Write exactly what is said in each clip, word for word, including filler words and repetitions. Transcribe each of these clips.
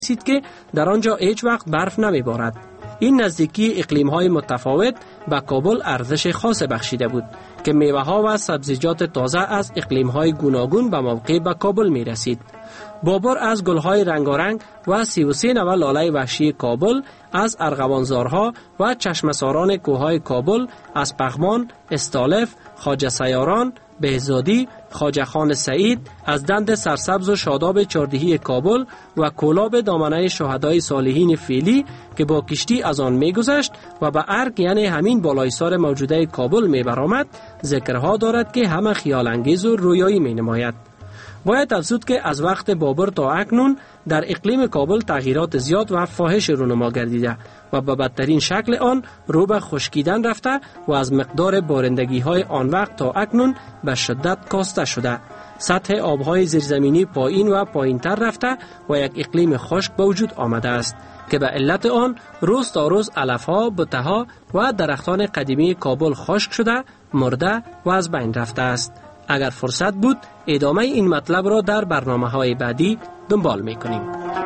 رسید که در آنجا هیچ وقت برف نمی بارد. این نزدیکی اقلیم‌های متفاوت به کابل ارزش خاص بخشیده بود که میوه‌ها و سبزیجات تازه از اقلیم‌های گوناگون به موقع به کابل می رسید. بابر از گل‌های رنگارنگ و سی و سه نوع لاله وحشی کابل، از ارغوانزارها و چشمساران کوههای کابل، از پغمان، استالف، خواجه سیاران، بهزادی، خواجه خان سعید، از دند سرسبز و شاداب چاردهی کابل و کولاب دامنه شهدای صالحین فیلی که با کشتی از آن می گذشت و به ارگ یعنی همین بالایسار موجوده کابل می برآمد، ذکرها دارد که همه خیال انگیز و رویایی می نماید. باید افزود که از وقت بابر تا اکنون در اقلیم کابل تغییرات زیاد و فاحش رونما گردیده و به بدترین شکل آن رو به خشکیدن رفته و از مقدار بارندگی های آن وقت تا اکنون به شدت کاسته شده. سطح آبهای زیرزمینی پایین و پایین تر رفته و یک اقلیم خشک به وجود آمده است که به علت آن روز تا روز علفها، بوته‌ها و درختان قدیمی کابل خشک شده، مرده و از بین رفته است. اگر فرصت بود ادامه این مطلب را در برنامه‌های بعدی دنبال می‌کنیم.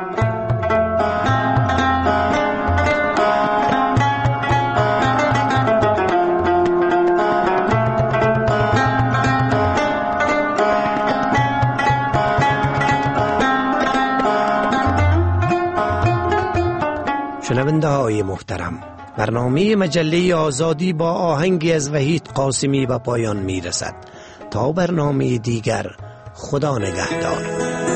شنونده های محترم، برنامه مجله آزادی با آهنگی از وحید قاسمی به پایان می رسد. تا برنامه دیگر، خدا نگهدار.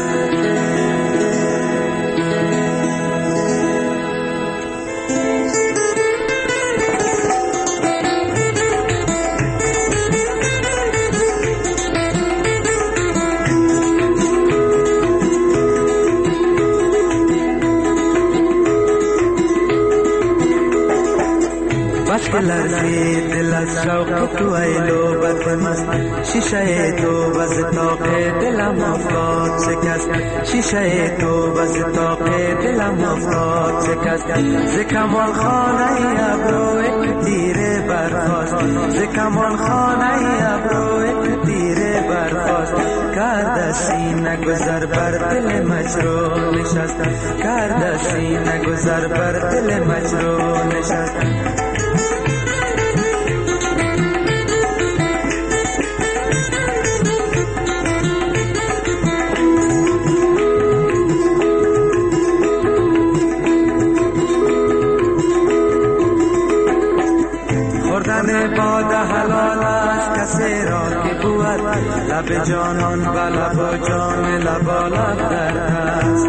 بس که لرزی دل از شوق تو ایلو بد مست، شیشه تو بز تاق دلم افتاد شکست، شیشه تو بز تاق دلم افتاد شکست. ز کمال خانه ابروی تیره برخاست، ز کمال خانه ابروی تیره برخاست. کرد سینه گذر بر دل مجروح نشست، کرد سینه گذر بر دل مجروح نشست. باد حلال است کسی را که بود لب جانان و لب جام لبالب در است.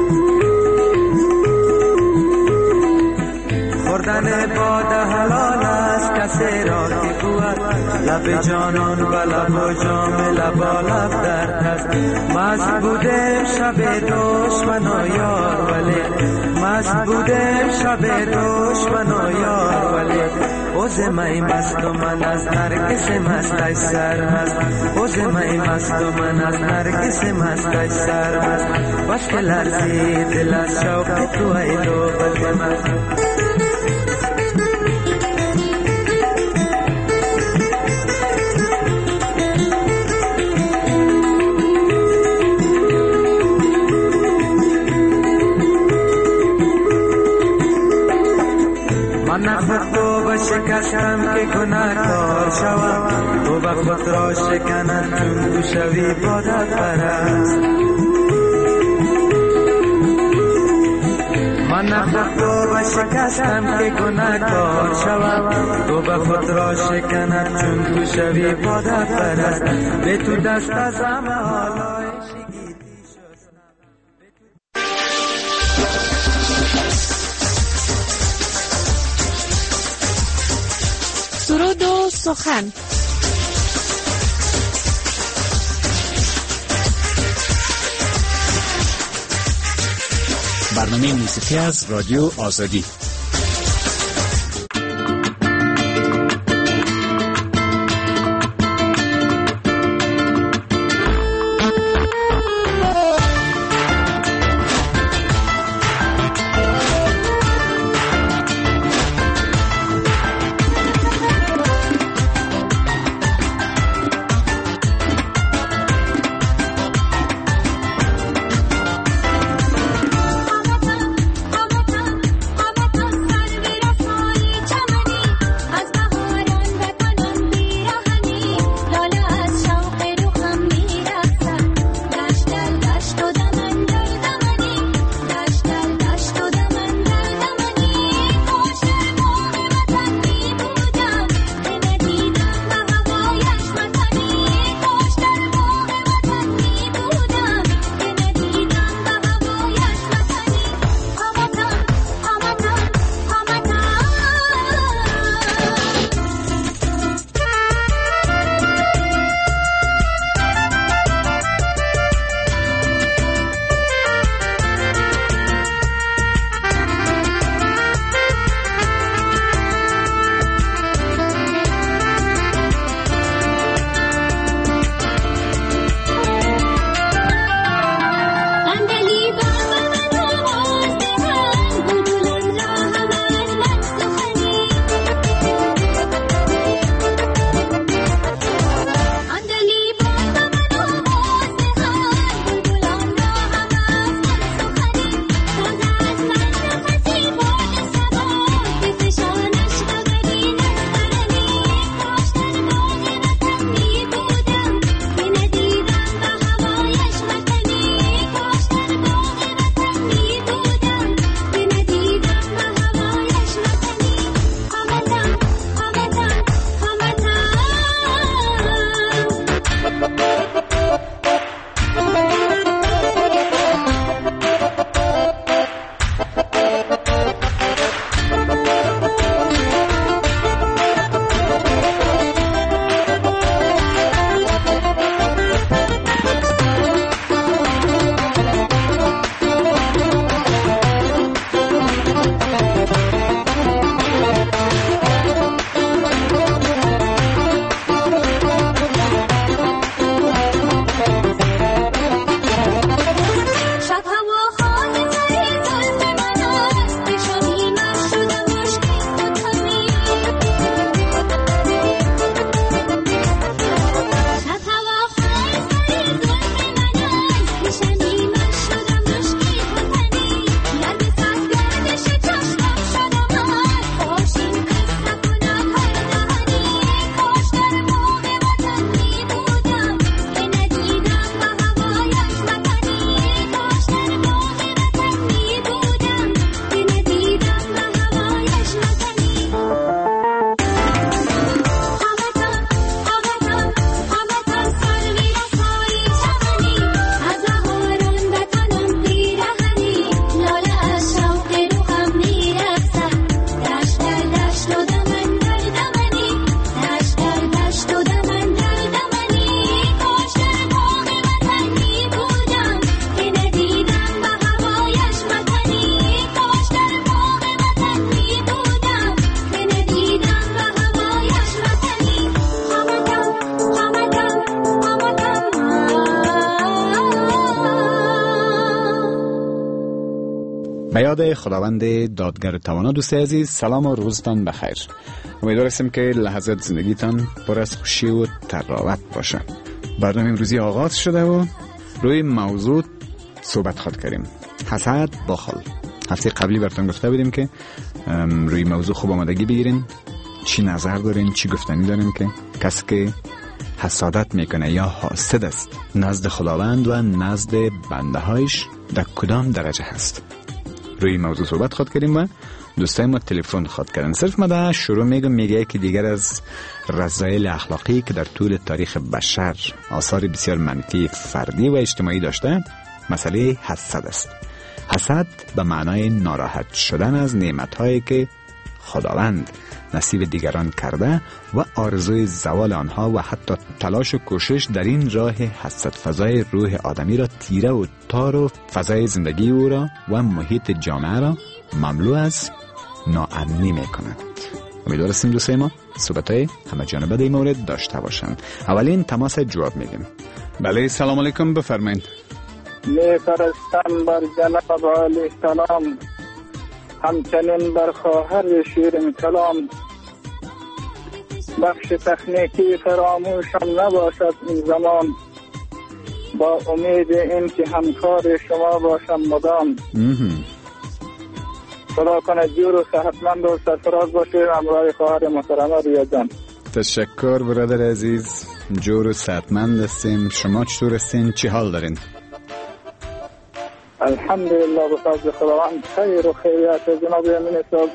خوردن باد حلال است کسی را که بود لب جانان و لب جام لبالب در است. مست بودم شب دشمن و یار ولی، مست بودم شب دشمن و یار ولی. اوز مای مست و من از نرگس مستش سرمست، اوز مای مست و من از نرگس مستش سرمست. بس که لرزی دل از شوق تو ایلو بد مست. من خود تو بشکستم که گناهکار شوم، تو به خود را شکنم چون تو شوی بادت پرست. من خود تو بشکستم که گناهکار شوم، تو به خود را شکنم چون تو شوی بادت پرست. به تو دست از همه حالای شگیدی شستم. سرود و سخن. برنامه موسیقی از رادیو آزادی. به یاد خداوند دادگر توانا. دوست عزیز سلام و روزتان بخیر. امیدوار هستم که لحظات زندگیتان پر از خوشی و تراوت باشه. برنامه امروزی آغاز شده و روی موضوع صحبت خواهد کردیم. حسد بخل. هفته قبلی براتون گفته بودیم که روی موضوع خوب آمادگی بگیرین، چی نظر دارین، چی گفتنی دارین که کسی که حسادت میکنه یا حاسد است نزد خداوند و نزد بنده هایش در کدام درجه هست. روی موضوع صحبت خواهد کردیم و دوستای ما تلفن خواهد کردن. صرف ما در شروع میگم میگه که دیگر از رذایل اخلاقی که در طول تاریخ بشر آثار بسیار منفی فردی و اجتماعی داشته مسئله حسد است. حسد به معنای ناراحت شدن از نعمت‌هایی که خداوند نصیب دیگران کرده و آرزوی زوال آنها و حتی تلاش و کوشش در این راه حسد فضای روح آدمی را تیره و تار و فضای زندگی او را و محیط جامعه را مملو از ناامنی می‌کند. امیدوار هستیم دوستای ما صحبت‌های همه جانبه در این مورد داشته باشند. اولین تماس جواب میگیم. بله سلام علیکم، بفرمایید. می‌فرستم بر جناب عالی سلام، همچنین بر خواهر شیرین کلام. بخش تکنیکی فراموشم نباشد این زمان، با امید این که همکار شما باشم مدام. خدا کنه جور و صحتمند و سرفراز باشید همراه خواهر محترمه ریا جان. تشکر برادر عزیز، جور و صحتمند هستیم. شما چطور هستین؟ چی حال دارین؟ الحمدلله به فضل خداوند خیر و خیریت. جناب امین صاحب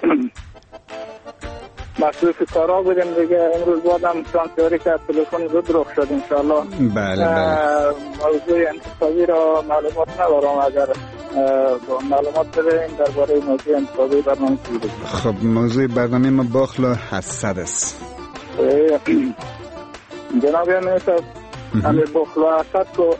مصروف کارا بودیم دیگه، امروز بعدم ترانسفری که تلفن زود رخ شد انشاءالله. بله بله. موضوع انتخابی را معلومات ندارم، اگر معلومات بدهیم درباره موضوع انتخابی برنامه چی بود؟ خب موضوع برنامه ما بخل و حسد است. جناب امین صاحب همین بخل و حسد کو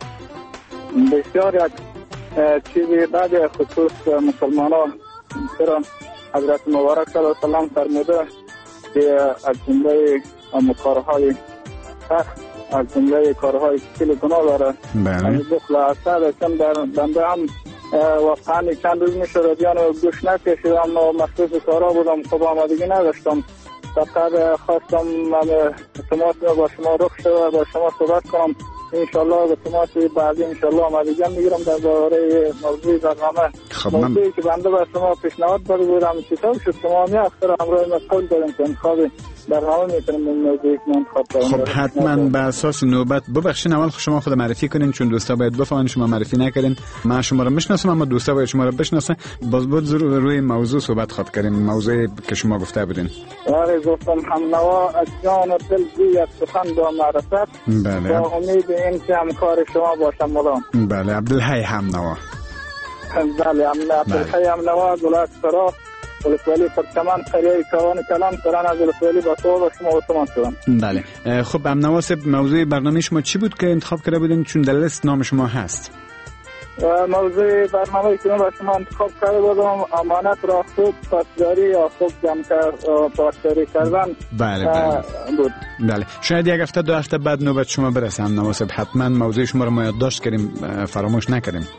بسیار یک چیزی بعد خصوص مسلمان ها چرا حضرت مبارک صلی الله علیه وسلم فرموده که از جمله کارهای سخت، از جمله کارهای کلی گناه داره. بله. بخل و حسد چون در بنده هم واقعا چند روز می شد دیان گوش نکشیدم و مصروف کارا بودم، خوب آمادگی نداشتم. فقط خواستم تماس با شما رخ شد با شما صحبت کنم. انشالله به تماس بعدی انشالله آمادگی میگیرم درباره موضوع برنامه. خب موضوعی من... که بنده به شما پیشنهاد داده بودم چطور شد شما می اختر همراه ما قول داریم که انتخاب برنامه میکنیم این موضوعی که من انتخاب دارم. خب حتما به اساس نوبت ببخشین اول شما خود معرفی کنین چون دوستا باید بفهمن شما معرفی نکردین. من شما رو میشناسم اما دوستا باید شما رو بشناسن. باز بود روی موضوع صحبت خواهد کردیم، موضوعی که شما گفته بودین. آره گفتم هم نوا از جان و دل گوید سخن با معرفت. بله. با امید این که همکار شما باشم مولا. بله عبدالحی هم نوا. بله عبدالحی هم نوا ولایت سرا ولسوالی پرچمان قریه کوان کلام سران از ولسوالی با تو و شما اتمان شدم. بله. خب هم نوا صاحب موضوع برنامه شما چی بود که انتخاب کرده بودین چون در لیست نام شما هست؟ موضوع برنامه که من با شما انتخاب کرده بودم امانت را خوب پاسداری یا خوب جمع پاسداری کردن. بله بله بود. بله شاید یک هفته دو هفته بعد نوبت شما برسه هم نوا صاحب، حتما موضوع شما رو ما یادداشت کردیم، فراموش نکردیم.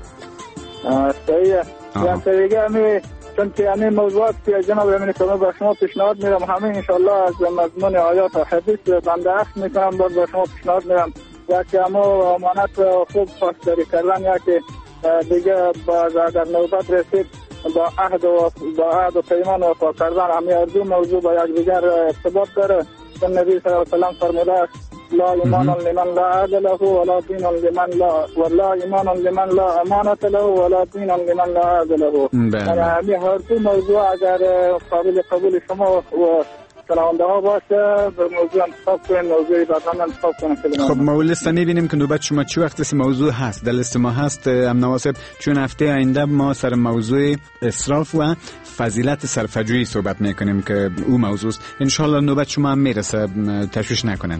صحیحه. یا دیگه همی چون که همین موضوعات که جناب امین صاحب با شما پیشنهاد میدم همین انشالله از مضمون آیات و حدیث بنده اخذ میکنم، باز با شما پیشنهاد میدم یا که اما امانت خوب پاسداری کردن یا که دیگه باز اگر نوبت رسید با عهد و با عهد و پیمان وفا کردن، همین دو موضوع با یک دیگر ارتباط داره. چون نبی صلی الله علیه و سلم فرموده است لا ایمان لمن لا عهد له ولا دین لمن لا ولا ایمان لمن لا امانت له ولا دین لمن لا عهد له. یعنی همین هر دو موضوع اگر قابل قبول شما و شنونده ها باشه به موضوع انتخاب کنید، موضوعی برنامه انتخاب کنید. خب ما لیست میبینیم که نوبت شما چی وقت موضوع هست در لیست ما هست ام نواسب، چون هفته آینده ما سر موضوع اسراف و فضیلت صرفه‌جویی صحبت میکنیم که او موضوع است. ان شاء الله نوبت شما هم میرسه، تشویش نکنن.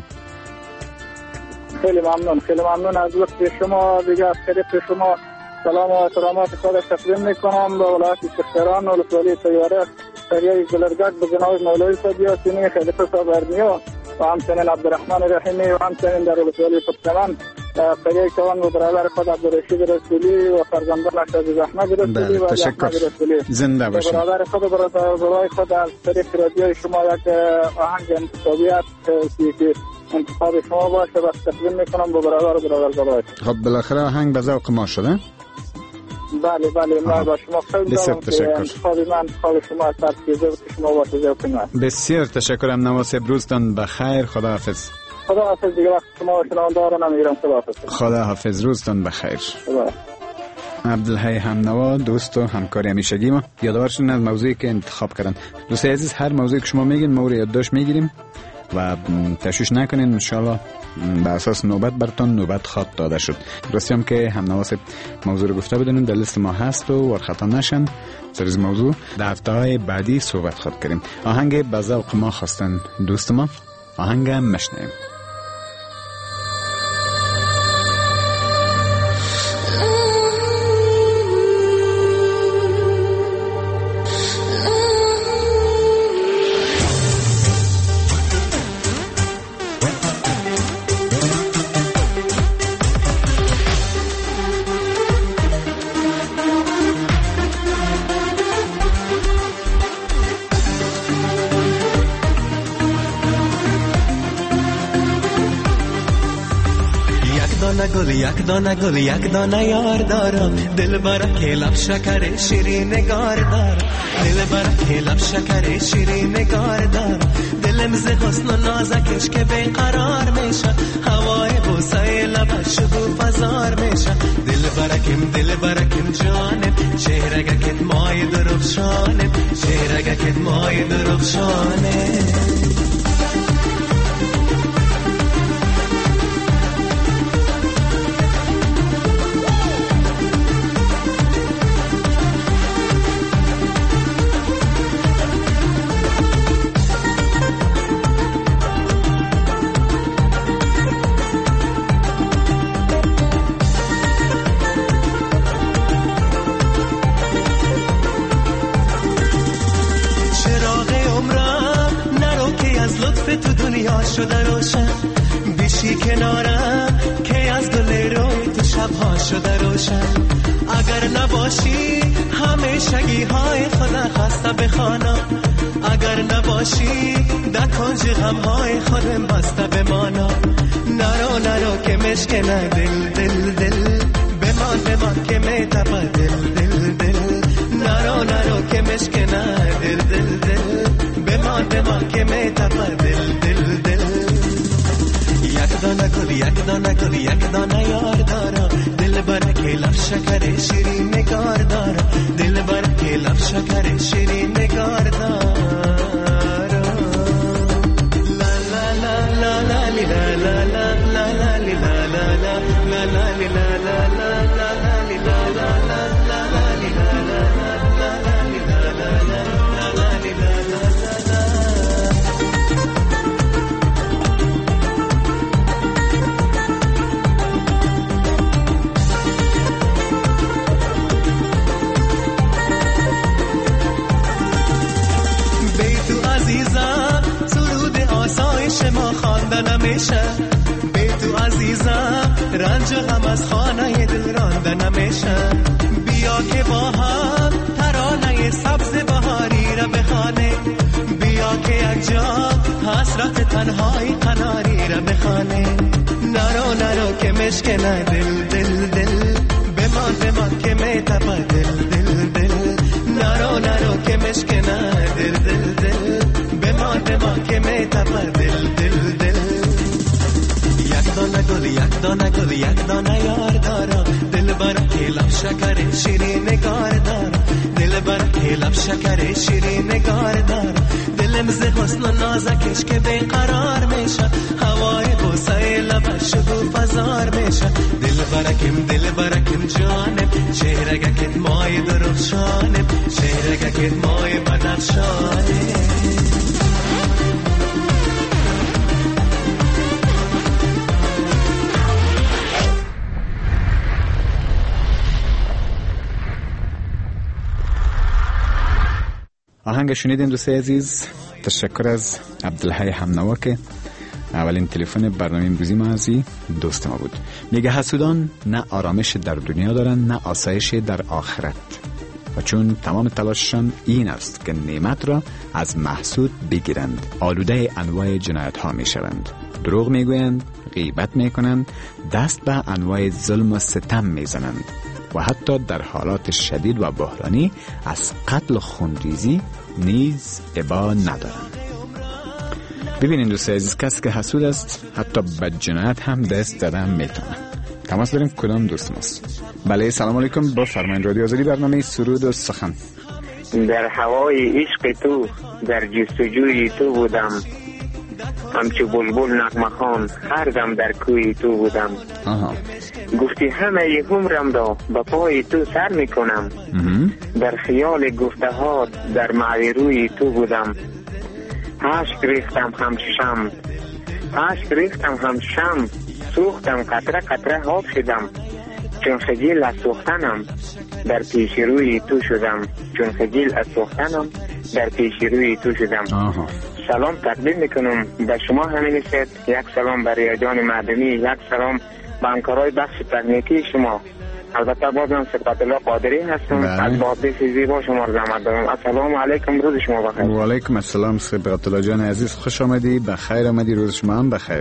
خیلی ممنون، خیلی ممنون از وقت شما. دیگه از طریق شما سلام و احترامات خود تقدیم میکنم به ولایت سختران و ولسوالی طیاره قریه گلرگک به جناب مولوی صاحب یاسینی خلیفه صاحب ارمیا و همچنین عبدالرحمن رحیمی و همچنین در ولسوالی پرچمان قریه کیوان و برادر خود عبدالرشید رسولی و فرزندانش عزیز احمد رسولی و احمد رسولی. زنده باشید. برادر خود و برای خود از طریق رادیو شما یک آهنگ انتخابی است که انتخاب شما باشه و تقدیم میکنم به برادر و برادرزاده‌اش. خب بالاخره آهنگ به ذوق ما شده؟ بله بله من با شما خیلی دارم که انتخاب من انتخاب شما از ترکیزه که شما باشه ذوق من. بسیار تشکرم نواسب، روزتان بخیر، خداحافظ. خداحافظ دیگه وقت شما شنونده رو نمیگیرم. خداحافظ. خداحافظ، روزتان بخیر. خدا. عبدالحی همنوا دوست و همکار همیشگی ما، یادآورشون از موضوعی که انتخاب کردن. دوستای عزیز هر موضوعی که شما میگین ما رو یادداشت میگیریم و تشویش نکنین، انشالله به اساس نوبت براتون نوبت خواد داده شد. راستی هم که هم نواسب موضوع رو گفته بدونین در لیست ما هست و ورخطا نشن. سر موضوع در هفته های بعدی صحبت خواد کردیم. آهنگ به ذوق ما خواستن دوست ما، آهنگ مشنیم. گل یک دانه گل یک دانه یار دارم، دل برکه لب شکر شیرین نگار دارم، دل برکه لب شکر شیرین نگار دارم، دلم ز حسن و نازکش که بیقرار میشه، هوای بوسه لبش بو فزار میشه، دل برکم دل برکم جانم، چهرگکت مای درفشانم، چهرگکت مای درفشانم. شده روشن بیشی کنارم که از گل روی تو شبها شده روشن، اگر نباشی همیشگی های خدا خسته بخوانم، اگر نباشی در کنج غم های خودم بسته بمانم، نرو نرو که مشکنه دل دل دل، بمان بمان که میتپه دل دل دل، نرو نرو که مشکنه دل دل دل، بمان بمان که میتپه دل دل دل. یک دانه گل یک دانه گل یک دانه یار دارم، دل برکه لب شکر شیرین نگار دارم، دل برکه لب شکر شیرین نگار دارم. لا لا لا لا لا لا لا لا لا لا لا لا لا لا لا ما خواندن نمیشه، به تو عزیزم رنج هم از خانه دل راندن نمیشه، بیا که با هم ترانه سبز بهاری را بخوانه، بیا که یک جا حسرت تنهای قناری را بخوانه، نرو نرو که مشکنه دل دل دل، بمان بمان که میتپه دل دل دل، نرو نرو که مشکنه دل دل دل، بمان بمان که میتپه دل دل دل. یک دانه گل یک دانه گل یک دانه یار دارم، دل برکه لب شکر شیرین نگار دارم، دل برکه لب شکر شیرین نگار دارم، دلم ز حسن و نازکش که بیقرار میشه، هوای بوسه لبش بو فزار میشه، دل برکم دل برکم جانم، چهرگکت مای درخشانم، چهرگکت مای بدخشانم. آهنگ شنیدین دوستای عزیز. تشکر از عبدالحی همنوا که اولین تلفن برنامه امروزی ما از دوست ما بود. میگه حسودان نه آرامش در دنیا دارن نه آسایش در آخرت، و چون تمام تلاششان این است که نعمت را از محسود بگیرند آلوده انواع جنایت ها می شوند. دروغ می گویند، غیبت می کنند، دست به انواع ظلم و ستم می زنند و حتی در حالات شدید و بحرانی از قتل و خونریزی نیز ابا ندارند. ببینید دوست عزیز، کسی که حسود است حتی به جنایت هم دست زدن میتونه. تماس داریم، کدام دوست ماست؟ بله سلام علیکم، با فرمان رادیو آزادی برنامه سرود و سخن. در هوای عشق تو در جستجوی تو بودم، همچو بلبل نغمه خوان هر دم در کوی تو بودم. آها. گفتی همه عمرم را به پای تو سر میکنم، در خیال گفته ها در معوی روی تو بودم. عشق ریختم همشم عشق ریختم همشم سوختم قطره قطره آب شدم، چون خجیل از سوختنم در پیش روی تو شدم. چون خجیل از سوختنم در پیش روی تو شدم. آها. سلام تقدیم میکنم به شما همین است. یک سلام برای جان مردمی، یک سلام به همکارای بخش تکنیکی شما. البته بازم صفت الله قادری هستم. از بابیس زیبا شما رو زحمت دارم. السلام علیکم، روز شما بخیر. و علیکم السلام صفت الله جان عزیز، خوش آمدی، بخیر آمدی، روز شما هم بخیر.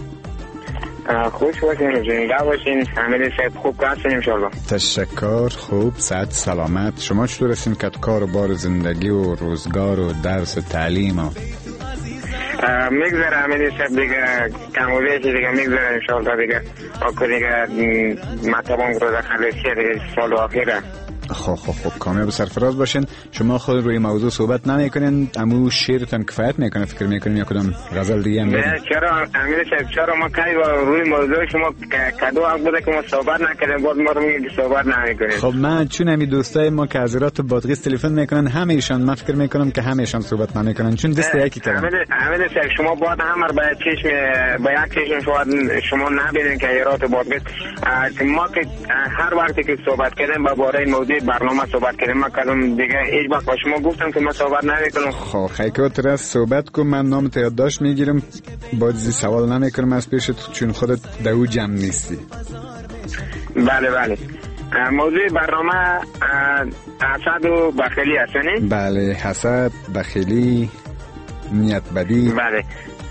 خوش باشین، زنده باشین، همین صحت خوب هستین ان شاء الله. تشکر، خوب، صحت سلامت. شما چطور هستین که کار و بار زندگی و روزگار و درس و تعلیم و میگذره همین صحت دیگه کم و بیش دیگه میگذره ان شاء الله دیگه آکو دیگه مطبان رو در خلصیه دیگه سال آخره. خب خب خب کامیاب سرفراز باشین. شما خود روی موضوع صحبت نمیکنین، امو شعرتان کفایت میکنه فکر میکنین یا کدام غزل دیگه هم؟ نه چرا امیر صاحب، چرا ما کاری روی موضوع شما کدو حق بوده که ما صحبت نکردیم، باز ما رو میگید صحبت نمیکنیم. خب من چون همی دوستای ما که از ایرات بادغیس تلفن میکنن همه ایشان، من فکر میکنم که همه ایشان صحبت نمیکنن چون دست یکی کردن. امیر صاحب شما باید همر به چشم به یک چشم شما شما نبینین که ایرات بادغیس ما که هر وقتی که صحبت کردیم با باره موضوع برنامه صحبت کردیم، ما کدوم دیگه هیچ وقت با شما گفتم که ما صحبت نمیکنم. خب خیلی تو صحبت کن، من نام تو یادداشت میگیرم، بازی سوال نمیکنم از پیشت چون خودت دو جمع نیستی. بله بله. موضوع برنامه حسد و بخیلی هستنی؟ بله، حسد، بخیلی، نیت بدی. بله.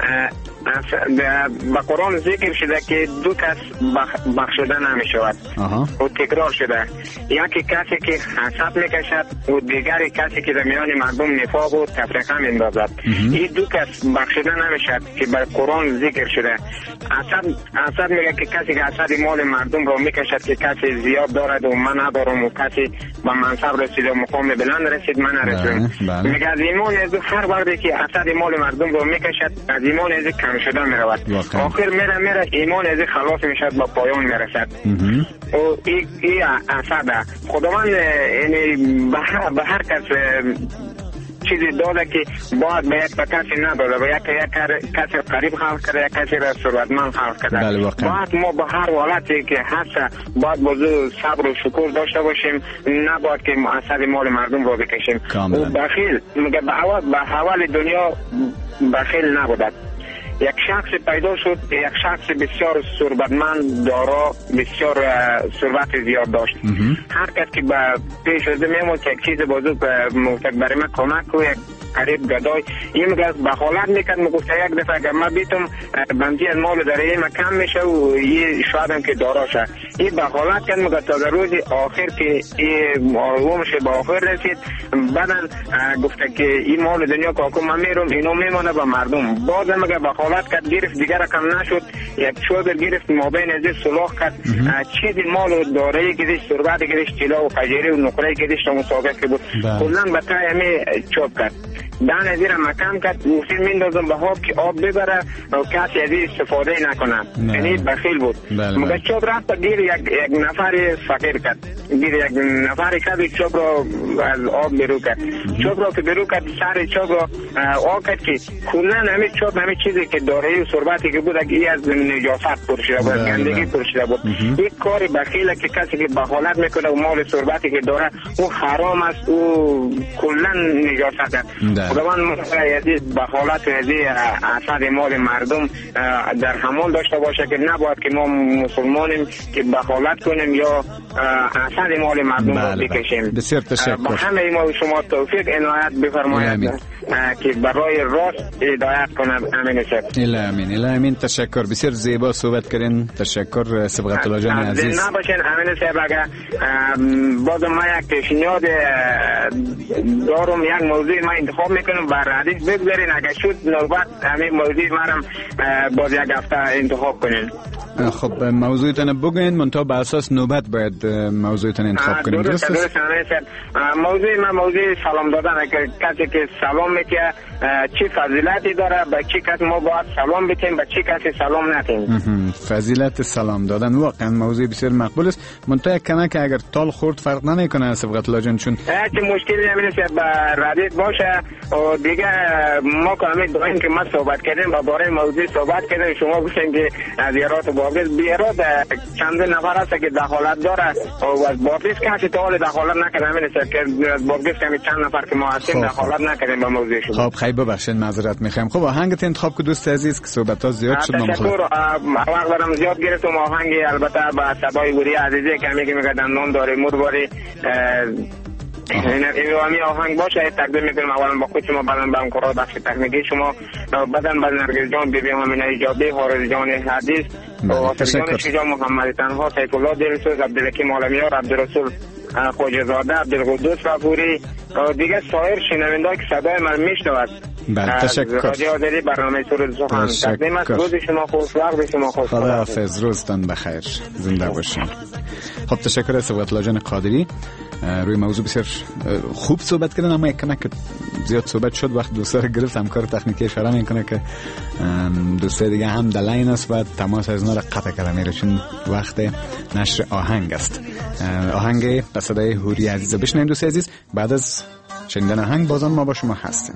با قرآن ذکر شده که دو کس بخشیده نمی شود و تکرار شده، یکی کسی که حسد میکشد و دیگری کسی که در میان مردم نفاق و تفرقه میندازد. این دو کس بخشیده نمی شود که بر قرآن ذکر شده. حسد حسد میگه که کسی که حسد مال مردم را میکشد که کسی زیاد دارد و من ندارم و کسی به منصب رسید و مقام بلند رسید من نرسیدم. میگه از ایمان از هر وقتی که حسد مال مردم را میکشد از ایمان از کم شده میرود، آخر میره میره ایمان از خلاص میشد با پایان میرسد. و این ای حسد خداوند یعنی به هر کس چیزی داده که باید به یک کسی نداده، به یک کسی قریب خلق کرده، یک کسی را ثروتمند خلق کرده. باید ما به هر حالتی که هست باید بازو صبر و شکر داشته باشیم، نباید که حسد مال مردم را بکشیم. و بخیل میگه به اول به حوال دنیا بخیل نبودد. یک شخص پیدا شد، یک شخص بسیار ثروتمند، دارا، بسیار ثروت زیاد داشت. هر کس که به پیش شده میموند که یک چیز بزرگ برای من کمک کو، یک قریب گدای این میگه بخالت میکرد، میگفت یک دفعه اگر من بیتم بندی از مال در این کم میشه و یه شایدم که دارا شه. این بخالت کرد، میگه تا در روز آخر که این عمرش به آخر رسید، بعدن گفته که این مال دنیا که من میرم اینو میمونه به مردم. بازم میگه بخالت کرد، گرفت دیگر کم نشد، یک چوبر گرفت مابین از سلاخ کرد، چیزی مال و دارایی گذاشت، ثروت گذاشت، طلا و خجیره و نقره گذاشت مسابقه که بود کلا به تای می چوب کرد. دان از این مکم کرد، گفتیم میندازم به آب که آب ببره و کسی از این استفاده نکنه. یعنی بخیل بود. مگه چوب رفت گیر یک یک نفر فقیر کرد، گیر یک نفر کرد چوب را از آب برو کرد. چوب را که برو کرد سر چوب را آب کرد که کلا همین چوب همین چیزی که دارایی و ثروتی که بود ای از نجاست پر شده بود، گندگی پر شده بود. یک کار بخیله که کسی که بخالت میکنه و مال ثروتی که داره او حرام است، او کلا نجاست است. خداوند یزید به حالت یزید اسد مال مردم در حمل داشته باشه که نباید که ما مسلمانیم که به حالت کنیم یا اسد مال مردم رو بکشیم. بسیار تشکر. با همه ما شما توفیق عنایت بفرمایید که برای راست هدایت کند. امین شد. اله امین. اله امین. تشکر. بسیار زیبا صحبت کردین. تشکر صبغت الله جان عزیز. زنده باشین. امین صاحب اگر بازم ما یک پیشنهاد دارم، یک موضوع ما انتخاب میکنم بر حدیث بگذارین، اگر شد نوبت همین موضوع مرم باز یک هفته انتخاب کنین. خب موضوعتان بگوین منتها به اساس نوبت باید موضوعتان انتخاب کنیم. درست درست. موضوع ما موضوع سلام دادن، که کسی که سلام میکنه چی فضیلتی داره، به چی کسی ما باید سلام بتیم، به چی کسی سلام نتیم. فضیلت سلام دادن واقعا موضوع بسیار مقبول است. منتها یک کمک اگر تال خورد فرق نمیکنه صبغت الله جان، چون هیچ مشکلی نمیشه به ردیف باشه. و دیگه ما کامل داریم که ما صحبت کردیم و باره موضوع صحبت کردیم، شما گوشین که زیارات بابلیس بیارات چند نفر هست که دخالت داره و از بابلیس کسی تا حال دخالت نکرده. نمیشه که از بابلیس کمی چند نفر که ما هستیم دخالت نکردیم به موضوع شما. خب خیلی ببخشید، معذرت میخوایم. خب آهنگت انتخاب که دوست عزیز که صحبت ها زیاد شد. تشکر. وقت دارم زیاد گرفتم. آهنگ البته با صدای وری عزیزی که میگه میگه نام داره مرواری این این آهنگ باشه تقدیم میکنم اولا با خود شما، بعدن با کارا بخش تکنیکی شما، بعدن با نرگس جان بیبی همین ایجابی، حارث جان حدیث و جان شجاع محمد تنها، سیف الله دلسوز، عبدالحکیم عالمیار، عبدالرسول خواجه زاده، عبدالقدوس غفوری و دیگه سایر شنونده‌ای که صدای من میشنود. بله تشکر. رادیو آذری برنامه سرود سخن تقدیم است. روز شما خوش، وقت شما خوش. خدا حافظ. روزتان بخیر. زنده باشین. خب تشکر از صبغت الله جان قادری. روی موضوع بسیار خوب صحبت کردن، اما یک کمک زیاد صحبت شد وقت دوستا رو گرفت. همکار تکنیکی اشاره میکنه که دوستا دیگه هم در لاین است و تماس از اونا رو قطع کرده میره چون وقت نشر آهنگ است. آهنگ به صدای هوری عزیز بشنویم دوست عزیز. بعد از شنیدن آهنگ بازم ما با شما هستیم.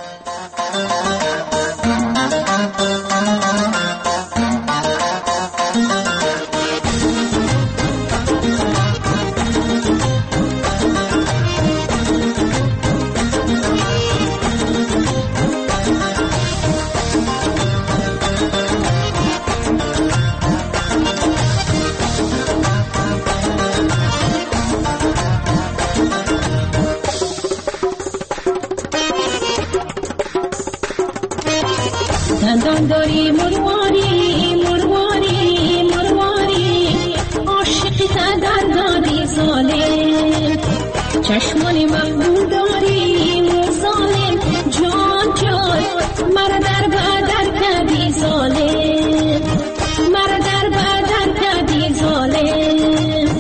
دندان داری مرواری مرواری مرواری عاشقی تدن دادی ظالم، چشمان مقبول داری ظالم، جان جان مرا در بدر کردی ظالم، مرا در بدر کردی ظالم.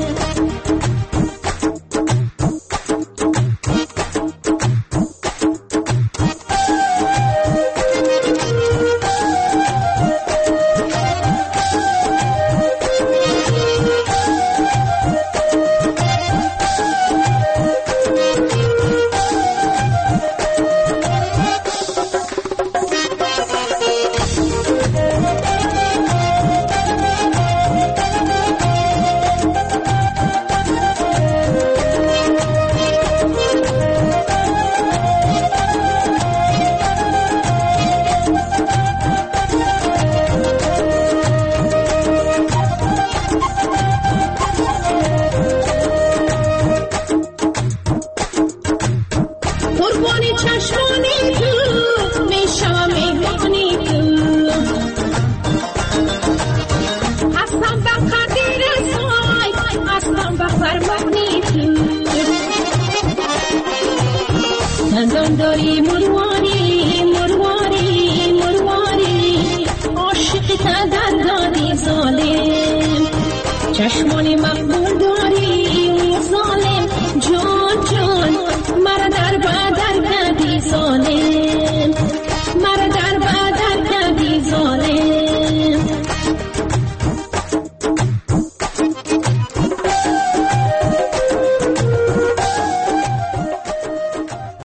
دندان داری مرواری مرواری مرواری عاشق تدن دادی ظالم، چشمان مقبول داری